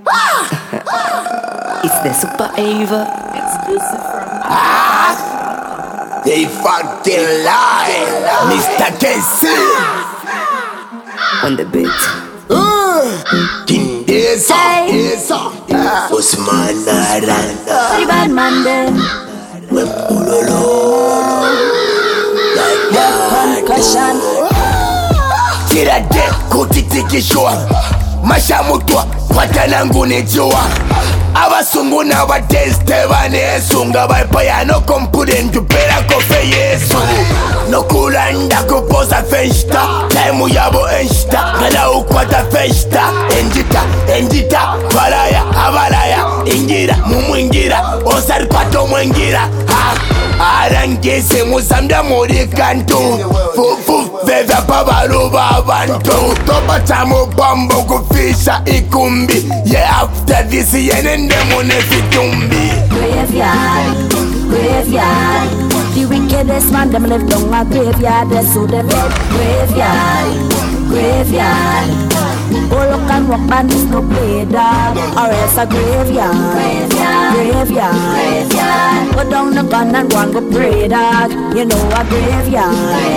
It's the Super Ava. Exclusive from They fucking lie, Mr. KC on the beat. King Desa, Usman Aranda, Pretty bad man then. Concussion. Tira de kutitikishwa mashamutwa kwatanangu nejua abasungu n'abateste banesunga baipoya no kompudentu pera kofe yesu nokulanda kupoza festa taimu yabo enshita ngala ukwata festa enjita balaya abalaya ingira mumwingira osaripato mwengira arangese musambya muri kantu fufu veva pabaluba abantu tobata mubambo kufisha ikumbi yeah after this yenende mune fitumbi Graveyard, graveyard. The wickedest man them live down a graveyard. That's who they fed. Graveyard, graveyard. Oh look and walk man is no play dog, or else a graveyard. Graveyard, graveyard. Go down the gun and go and go pray dog. You know a graveyard.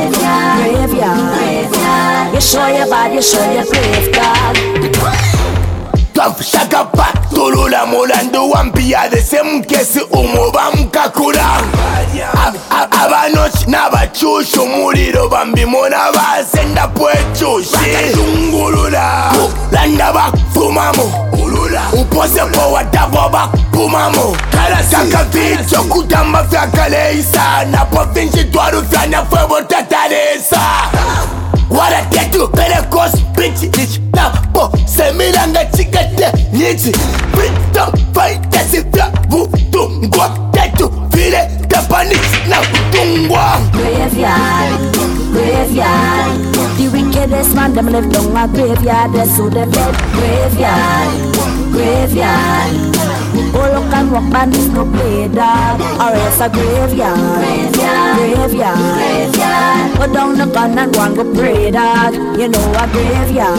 Graveyard. You show your body, you show your brave dog. Tough shakapa tulula mulandu wampia the same kesi umuba mkakula abanochi n'abachushu muliro bambimona basenda pwechushi bakatungulula landa bakfumamo upose po watavo bakpumamo kaka vicho kutamba fyakaleisa napo vinci twaru fyana fwebo tataresa waratetu pelekos bitch napo semilanga chikete nichi brito faita sifya vutungwa tetu vile tapanisi na kutungwa Graveyard, graveyard. The wickedest man them live down a graveyard. That's who they fed. Graveyard, graveyard. Oh look and walk man is no play dog, or else a graveyard. Graveyard. Go down the gun and go and go pray dog. You know a graveyard.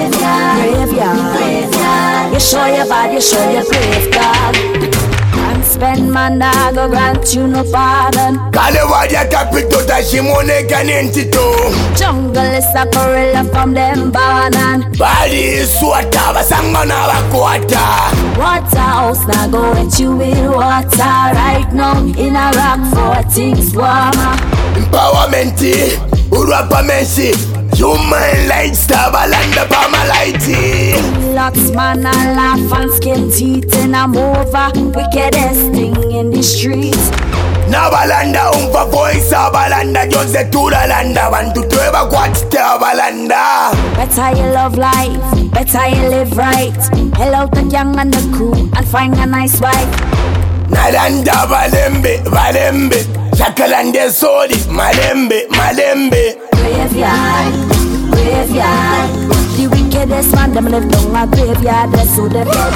Graveyard. You show your body, you show your brave dog. Spend man I go grant you no pardon. Kalewadia capito da shimone ganentito Jungle is a gorilla from them banan. Body is swata basangana bakwata Waterhouse now go at you with water right now. In a rock for things warmer. Empowerment urapa menshi human lights tabalanda pamalaiti Lots man I laugh and skin teeth and I'm over. Wickedest thing in the streets. Nabalanda umfa voice abalanda Jose turalanda bantu tweba kwatite abalanda. Better you love life, better you live right. Hello the young and the cool and find a nice wife. Nalanda balembe Shakalande sodi malembe Graveyard, graveyard. The wickedest man them live down a graveyard. That's who they fed.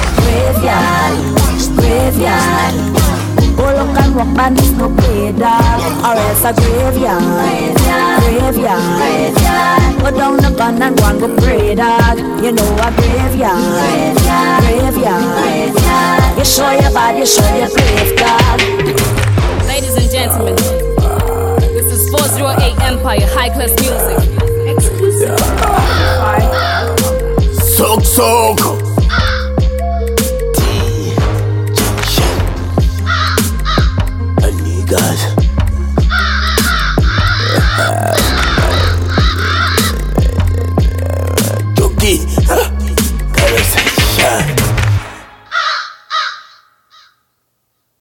Graveyard. Oh look and walk man is no play dog, or else a graveyard. Graveyard. Go down the gun and go and go pray dog. You know a graveyard. You show your body, you show your brave dog. Ladies and gentlemen, this is 408 Empire High Class Music. Exclusive. Sok